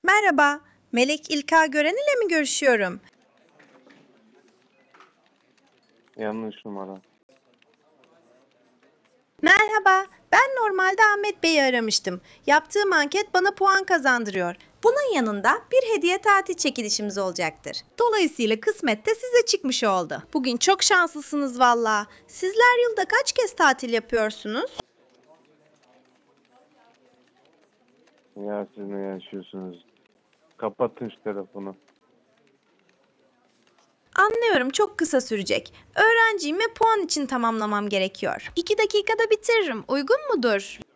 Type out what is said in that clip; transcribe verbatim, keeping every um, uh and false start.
Merhaba, Melek İlka Gören ile mi görüşüyorum? Yanlış numara. Merhaba, ben normalde Ahmet Bey'i aramıştım. Yaptığım anket bana puan kazandırıyor. Bunun yanında bir hediye tatil çekilişimiz olacaktır. Dolayısıyla kısmet de size çıkmış oldu. Bugün çok şanslısınız valla. Sizler yılda kaç kez tatil yapıyorsunuz? Ya siz ne yaşıyorsunuz? Kapatın şu telefonu. Anlıyorum, çok kısa sürecek. Öğrenciyim ve puan için tamamlamam gerekiyor. İki dakikada bitiririm. Uygun mudur?